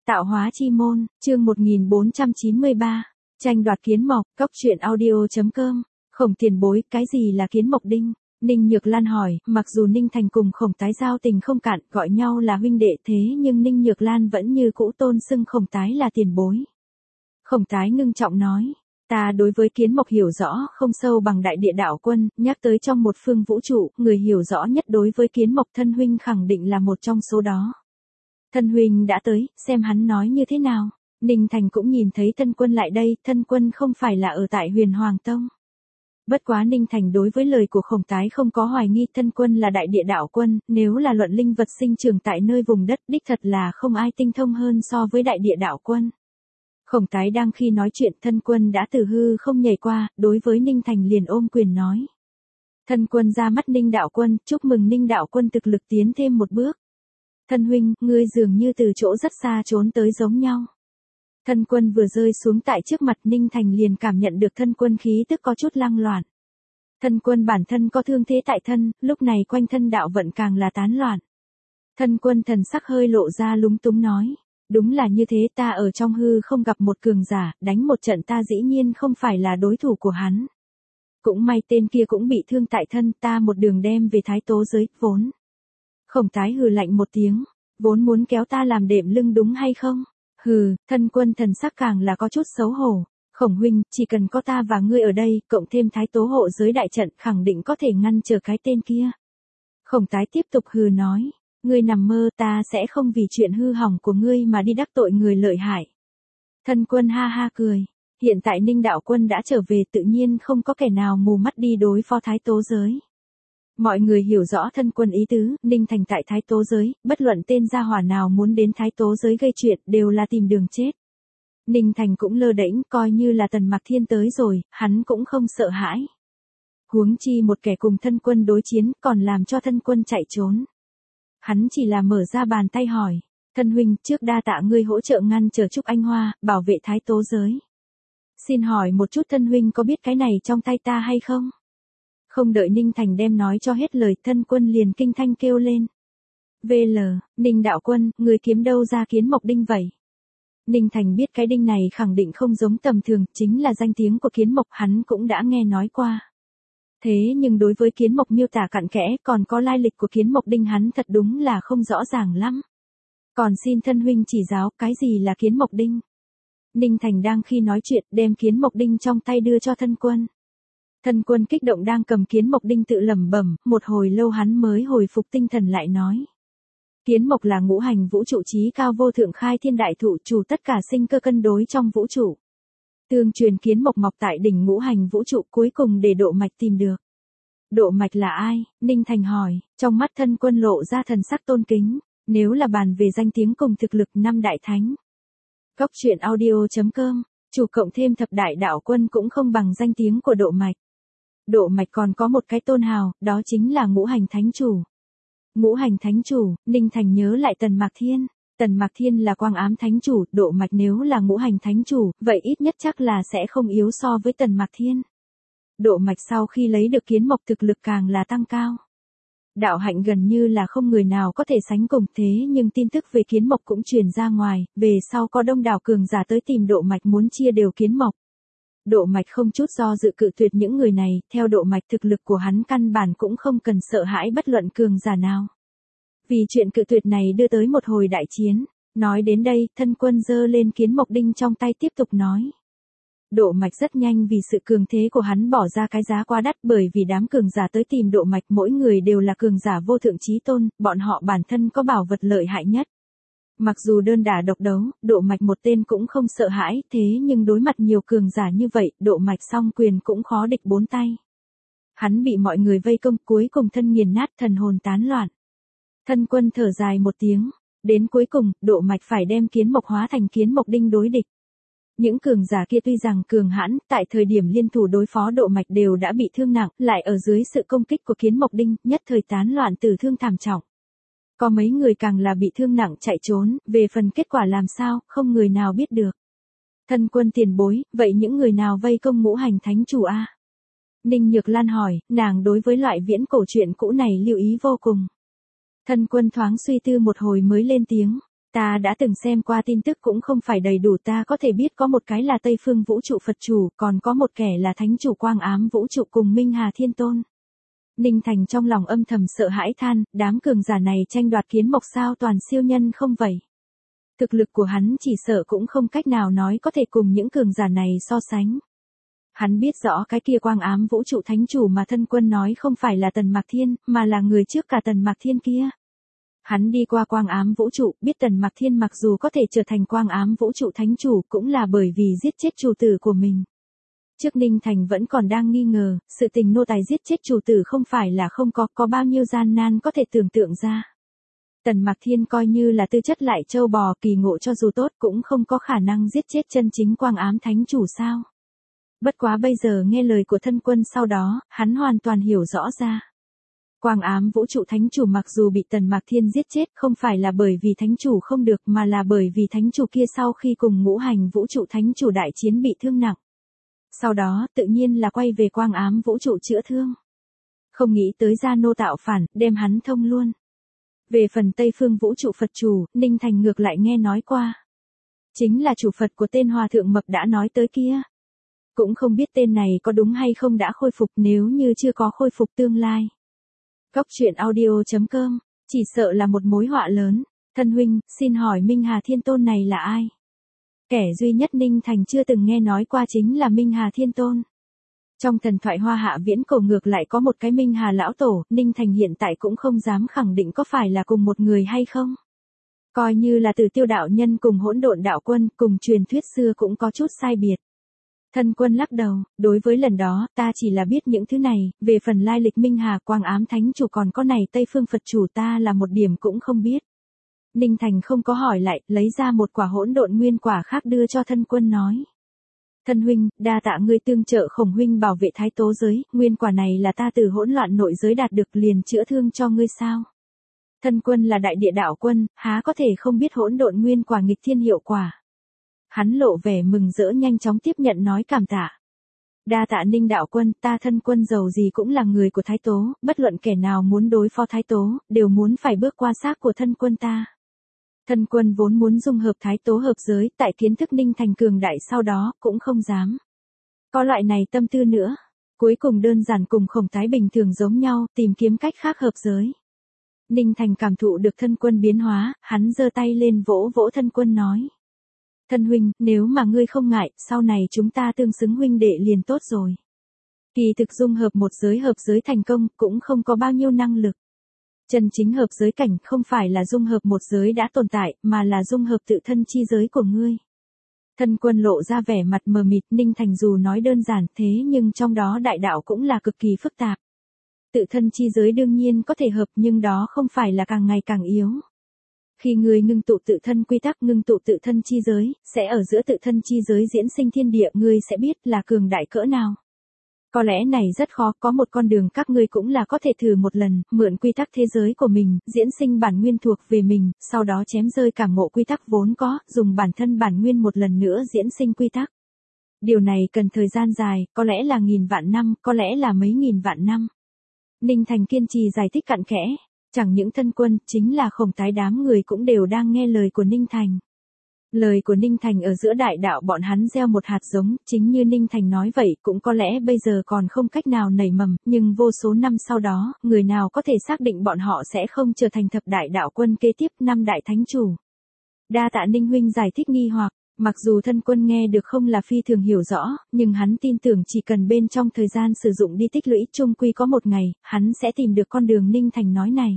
Tạo hóa chi môn, chương 1493. Tranh đoạt kiến mộc, Cốc truyện audio.com. Khổng tiền bối, cái gì là kiến mộc đinh? Ninh Nhược Lan hỏi, mặc dù Ninh Thành cùng Khổng Tái giao tình không cạn, gọi nhau là huynh đệ thế nhưng Ninh Nhược Lan vẫn như cũ tôn xưng Khổng Tái là tiền bối. Khổng Tái ngưng trọng nói, ta đối với kiến mộc hiểu rõ không sâu bằng đại địa đạo quân, nhắc tới trong một phương vũ trụ, người hiểu rõ nhất đối với kiến mộc thân huynh khẳng định là một trong số đó. Thân huynh đã tới, xem hắn nói như thế nào. Ninh Thành cũng nhìn thấy thân quân lại đây, thân quân không phải là ở tại Huyền Hoàng Tông. Bất quá Ninh Thành đối với lời của Khổng Tái không có hoài nghi, thân quân là đại địa đạo quân, nếu là luận linh vật sinh trưởng tại nơi vùng đất, đích thật là không ai tinh thông hơn so với đại địa đạo quân. Khổng Tái đang khi nói chuyện, thân quân đã từ hư không nhảy qua, đối với Ninh Thành liền ôm quyền nói. Thân quân ra mắt Ninh đạo quân, chúc mừng Ninh đạo quân thực lực tiến thêm một bước. Thân huynh, ngươi dường như từ chỗ rất xa trốn tới giống nhau. Thân quân vừa rơi xuống tại trước mặt Ninh Thành liền cảm nhận được thân quân khí tức có chút lăng loạn. Thân quân bản thân có thương thế tại thân, lúc này quanh thân đạo vận càng là tán loạn. Thân quân thần sắc hơi lộ ra lúng túng nói. Đúng là như thế, ta ở trong hư không gặp một cường giả, đánh một trận ta dĩ nhiên không phải là đối thủ của hắn. Cũng may tên kia cũng bị thương tại thân, ta một đường đem về Thái Tố giới, vốn. Khổng Tái hừ lạnh một tiếng, vốn muốn kéo ta làm đệm lưng đúng hay không? Hừ, thân quân thần sắc càng là có chút xấu hổ. Khổng huynh, chỉ cần có ta và ngươi ở đây, cộng thêm Thái Tố hộ giới đại trận, khẳng định có thể ngăn trở cái tên kia. Khổng Tái tiếp tục hừ nói, ngươi nằm mơ, ta sẽ không vì chuyện hư hỏng của ngươi mà đi đắc tội người lợi hại. Thân quân ha ha cười, hiện tại Ninh đạo quân đã trở về, tự nhiên không có kẻ nào mù mắt đi đối phó Thái Tố giới. Mọi người hiểu rõ thân quân ý tứ, Ninh Thành tại Thái Tố giới, bất luận tên gia hỏa nào muốn đến Thái Tố giới gây chuyện đều là tìm đường chết. Ninh Thành cũng lơ đễnh, coi như là Tần Mạc Thiên tới rồi, hắn cũng không sợ hãi. Huống chi một kẻ cùng thân quân đối chiến, còn làm cho thân quân chạy trốn. Hắn chỉ là mở ra bàn tay hỏi, thân huynh, trước đa tạ ngươi hỗ trợ ngăn trở Trúc Anh Hoa, bảo vệ Thái Tố giới. Xin hỏi một chút, thân huynh có biết cái này trong tay ta hay không? Không đợi Ninh Thành đem nói cho hết lời, thân quân liền kinh thanh kêu lên. VL, Ninh đạo quân, người kiếm đâu ra kiến mộc đinh vậy? Ninh Thành biết cái đinh này khẳng định không giống tầm thường, chính là danh tiếng của kiến mộc, hắn cũng đã nghe nói qua. Thế nhưng đối với kiến mộc miêu tả cặn kẽ, còn có lai lịch của kiến mộc đinh hắn thật đúng là không rõ ràng lắm. Còn xin thân huynh chỉ giáo, cái gì là kiến mộc đinh? Ninh Thành đang khi nói chuyện, đem kiến mộc đinh trong tay đưa cho thân quân. Thân quân kích động đang cầm kiến mộc đinh tự lẩm bẩm, một hồi lâu hắn mới hồi phục tinh thần lại nói. Kiến mộc là ngũ hành vũ trụ chí cao vô thượng khai thiên đại thụ, chủ tất cả sinh cơ cân đối trong vũ trụ. Tương truyền kiến mộc mọc tại đỉnh ngũ hành vũ trụ, cuối cùng để Độ Mạch tìm được. Độ Mạch là ai? Ninh Thành hỏi, trong mắt thân quân lộ ra thần sắc tôn kính, nếu là bàn về danh tiếng cùng thực lực năm đại thánh. Cốc truyện audio.com, chủ cộng thêm thập đại đạo quân cũng không bằng danh tiếng của Độ Mạch. Độ Mạch còn có một cái tôn hào, đó chính là ngũ hành thánh chủ. Ngũ hành thánh chủ, Ninh Thành nhớ lại Tần Mạc Thiên. Tần Mạc Thiên là quang ám thánh chủ, Độ Mạch nếu là ngũ hành thánh chủ, vậy ít nhất chắc là sẽ không yếu so với Tần Mạc Thiên. Độ Mạch sau khi lấy được kiến mộc thực lực càng là tăng cao. Đạo hạnh gần như là không người nào có thể sánh cùng, thế nhưng tin tức về kiến mộc cũng truyền ra ngoài, về sau có đông đảo cường giả tới tìm Độ Mạch muốn chia đều kiến mộc. Độ Mạch không chút do dự cự tuyệt những người này, theo Độ Mạch thực lực của hắn căn bản cũng không cần sợ hãi bất luận cường giả nào. Vì chuyện cự tuyệt này đưa tới một hồi đại chiến, nói đến đây, thân quân giơ lên kiến mộc đinh trong tay tiếp tục nói. Độ Mạch rất nhanh vì sự cường thế của hắn bỏ ra cái giá quá đắt, bởi vì đám cường giả tới tìm Độ Mạch mỗi người đều là cường giả vô thượng chí tôn, bọn họ bản thân có bảo vật lợi hại nhất. Mặc dù đơn đả độc đấu, Độ Mạch một tên cũng không sợ hãi, thế nhưng đối mặt nhiều cường giả như vậy, Độ Mạch song quyền cũng khó địch bốn tay. Hắn bị mọi người vây công, cuối cùng thân nghiền nát, thần hồn tán loạn. Thân quân thở dài một tiếng, đến cuối cùng, Độ Mạch phải đem kiến mộc hóa thành kiến mộc đinh đối địch. Những cường giả kia tuy rằng cường hãn, tại thời điểm liên thủ đối phó Độ Mạch đều đã bị thương nặng, lại ở dưới sự công kích của kiến mộc đinh, nhất thời tán loạn tử thương thảm trọng. Có mấy người càng là bị thương nặng chạy trốn, về phần kết quả làm sao, không người nào biết được. Thân quân tiền bối, vậy những người nào vây công ngũ hành thánh chủ a? Ninh Nhược Lan hỏi, nàng đối với loại viễn cổ truyện cũ này lưu ý vô cùng. Thân quân thoáng suy tư một hồi mới lên tiếng. Ta đã từng xem qua tin tức cũng không phải đầy đủ, ta có thể biết có một cái là Tây Phương Vũ trụ Phật chủ, còn có một kẻ là Thánh chủ Quang Ám Vũ trụ cùng Minh Hà Thiên Tôn. Ninh Thành trong lòng âm thầm sợ hãi than, đám cường giả này tranh đoạt kiến mộc sao toàn siêu nhân không vậy? Thực lực của hắn chỉ sợ cũng không cách nào nói có thể cùng những cường giả này so sánh. Hắn biết rõ cái kia Quang Ám Vũ trụ Thánh chủ mà thân quân nói không phải là Tần Mạc Thiên, mà là người trước cả Tần Mạc Thiên kia. Hắn đi qua Quang Ám Vũ trụ, biết Tần Mạc Thiên mặc dù có thể trở thành Quang Ám Vũ trụ Thánh chủ cũng là bởi vì giết chết chủ tử của mình. Trước Ninh Thành vẫn còn đang nghi ngờ, sự tình nô tài giết chết chủ tử không phải là không có bao nhiêu gian nan có thể tưởng tượng ra. Tần Mạc Thiên coi như là tư chất lại châu bò kỳ ngộ cho dù tốt cũng không có khả năng giết chết chân chính Quang Ám Thánh chủ sao. Bất quá bây giờ nghe lời của thân quân sau đó, hắn hoàn toàn hiểu rõ ra. Quang Ám Vũ trụ Thánh chủ mặc dù bị Tần Mạc Thiên giết chết không phải là bởi vì Thánh chủ không được mà là bởi vì Thánh chủ kia sau khi cùng Ngũ Hành Vũ trụ Thánh chủ đại chiến bị thương nặng. Sau đó tự nhiên là quay về Quang Ám Vũ trụ chữa thương. Không nghĩ tới Gia Nô tạo phản, đem hắn thông luôn. Về phần Tây Phương Vũ trụ Phật chủ, Ninh Thành ngược lại nghe nói qua. Chính là chủ Phật của tên Hòa Thượng Mập đã nói tới kia. Cũng không biết tên này có đúng hay không đã khôi phục, nếu như chưa có khôi phục tương lai. Cóc truyện audio.com, chỉ sợ là một mối họa lớn. Thân huynh, xin hỏi Minh Hà Thiên Tôn này là ai? Kẻ duy nhất Ninh Thành chưa từng nghe nói qua chính là Minh Hà Thiên Tôn. Trong thần thoại Hoa Hạ viễn cổ ngược lại có một cái Minh Hà Lão Tổ, Ninh Thành hiện tại cũng không dám khẳng định có phải là cùng một người hay không. Coi như là Từ Tiêu đạo nhân cùng Hỗn Độn đạo quân cùng truyền thuyết xưa cũng có chút sai biệt. Thân quân lắc đầu, đối với lần đó ta chỉ là biết những thứ này, về phần lai lịch Minh Hà Quang Ám Thánh chủ còn có này Tây Phương Phật chủ ta là một điểm cũng không biết. Ninh Thành không có hỏi lại, lấy ra một quả hỗn độn nguyên quả khác đưa cho thân quân nói. Thân huynh, đa tạ ngươi tương trợ Khổng huynh bảo vệ thái tố giới, nguyên quả này là ta từ hỗn loạn nội giới đạt được liền chữa thương cho ngươi sao. Thân quân là đại địa đạo quân, há có thể không biết hỗn độn nguyên quả nghịch thiên hiệu quả. Hắn lộ vẻ mừng rỡ nhanh chóng tiếp nhận nói cảm tạ. Đa tạ Ninh đạo quân, ta thân quân giàu gì cũng là người của thái tố, bất luận kẻ nào muốn đối phó thái tố, đều muốn phải bước qua xác của thân quân ta. Thân quân vốn muốn dung hợp thái tố hợp giới, tại kiến thức Ninh Thành cường đại sau đó, cũng không dám. Có loại này tâm tư nữa. Cuối cùng đơn giản cùng Khổng Thái bình thường giống nhau, tìm kiếm cách khác hợp giới. Ninh Thành cảm thụ được thân quân biến hóa, hắn giơ tay lên vỗ vỗ thân quân nói. Thân huynh, nếu mà ngươi không ngại, sau này chúng ta tương xứng huynh đệ liền tốt rồi. Kỳ thực dung hợp một giới hợp giới thành công, cũng không có bao nhiêu năng lực. Chân chính hợp giới cảnh không phải là dung hợp một giới đã tồn tại, mà là dung hợp tự thân chi giới của ngươi. Thân quân lộ ra vẻ mặt mờ mịt, Ninh Thành dù nói đơn giản thế nhưng trong đó đại đạo cũng là cực kỳ phức tạp. Tự thân chi giới đương nhiên có thể hợp nhưng đó không phải là càng ngày càng yếu. Khi người ngưng tụ tự thân quy tắc ngưng tụ tự thân chi giới, sẽ ở giữa tự thân chi giới diễn sinh thiên địa ngươi sẽ biết là cường đại cỡ nào. Có lẽ này rất khó, có một con đường các ngươi cũng là có thể thử một lần, mượn quy tắc thế giới của mình, diễn sinh bản nguyên thuộc về mình, sau đó chém rơi cảm ngộ quy tắc vốn có, dùng bản thân bản nguyên một lần nữa diễn sinh quy tắc. Điều này cần thời gian dài, có lẽ là nghìn vạn năm, có lẽ là mấy nghìn vạn năm. Ninh Thành kiên trì giải thích cặn kẽ, chẳng những thân quân, chính là Khổng Thái đám người cũng đều đang nghe lời của Ninh Thành. Lời của Ninh Thành ở giữa đại đạo bọn hắn gieo một hạt giống, chính như Ninh Thành nói vậy, cũng có lẽ bây giờ còn không cách nào nảy mầm, nhưng vô số năm sau đó, người nào có thể xác định bọn họ sẽ không trở thành thập đại đạo quân kế tiếp năm đại thánh chủ. Đa tạ Ninh huynh giải thích nghi hoặc, mặc dù thân quân nghe được không là phi thường hiểu rõ, nhưng hắn tin tưởng chỉ cần bên trong thời gian sử dụng đi tích lũy chung quy có một ngày, hắn sẽ tìm được con đường Ninh Thành nói này.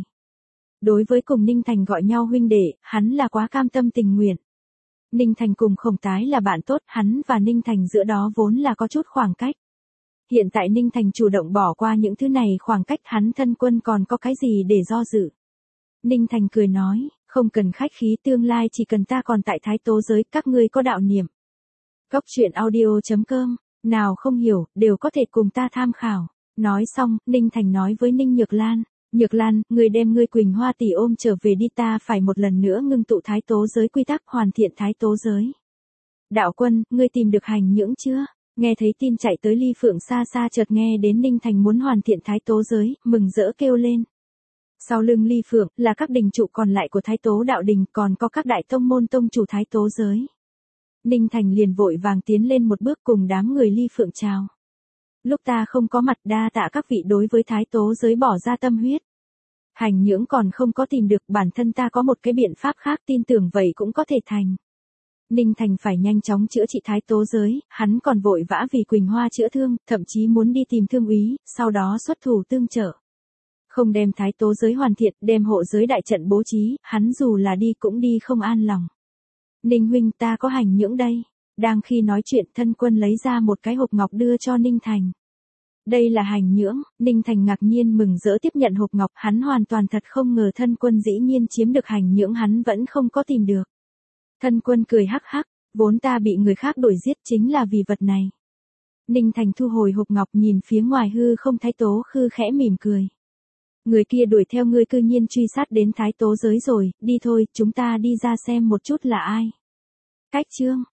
Đối với cùng Ninh Thành gọi nhau huynh đệ, hắn là quá cam tâm tình nguyện. Ninh Thành cùng Khổng Tái là bạn tốt, hắn và Ninh Thành giữa đó vốn là có chút khoảng cách. Hiện tại Ninh Thành chủ động bỏ qua những thứ này khoảng cách hắn thân quân còn có cái gì để do dự. Ninh Thành cười nói, không cần khách khí tương lai chỉ cần ta còn tại thái tố giới các ngươi có đạo niệm. Cóc truyện audio.com, nào không hiểu, đều có thể cùng ta tham khảo. Nói xong, Ninh Thành nói với Ninh Nhược Lan. Nhược Lan, người đem ngươi Quỳnh Hoa tỷ ôm trở về đi ta phải một lần nữa ngưng tụ thái tố giới quy tắc hoàn thiện thái tố giới. Đạo quân, ngươi tìm được hành nhưỡng chưa? Nghe thấy tin chạy tới Ly Phượng xa xa chợt nghe đến Ninh Thành muốn hoàn thiện thái tố giới, mừng rỡ kêu lên. Sau lưng Ly Phượng, là các đình trụ còn lại của Thái Tố đạo đình, còn có các đại tông môn tông chủ Thái Tố giới. Ninh Thành liền vội vàng tiến lên một bước cùng đám người Ly Phượng chào. Lúc ta không có mặt, đa tạ các vị đối với Thái Tố giới bỏ ra tâm huyết. Hành nhưỡng còn không có tìm được, bản thân ta có một cái biện pháp khác, tin tưởng vậy cũng có thể thành. Ninh Thành phải nhanh chóng chữa trị Thái Tố giới, hắn còn vội vã vì Quỳnh Hoa chữa thương, thậm chí muốn đi tìm thương úy, sau đó xuất thủ tương trợ. Không đem Thái Tố giới hoàn thiện, đem hộ giới đại trận bố trí, hắn dù là đi cũng đi không an lòng. Ninh huynh, ta có hành nhưỡng đây. Đang khi nói chuyện, Thân Quân lấy ra một cái hộp ngọc đưa cho Ninh Thành. Đây là hành nhưỡng. Ninh Thành ngạc nhiên mừng rỡ tiếp nhận hộp ngọc, hắn hoàn toàn thật không ngờ Thân Quân dĩ nhiên chiếm được hành nhưỡng, hắn vẫn không có tìm được. Thân Quân cười hắc hắc, vốn ta bị người khác đuổi giết chính là vì vật này. Ninh Thành thu hồi hộp ngọc, nhìn phía ngoài hư không, Thái Tố Khư khẽ mỉm cười. Người kia đuổi theo ngươi cư nhiên truy sát đến Thái Tố giới rồi, đi thôi, chúng ta đi ra xem một chút là ai. Cách chương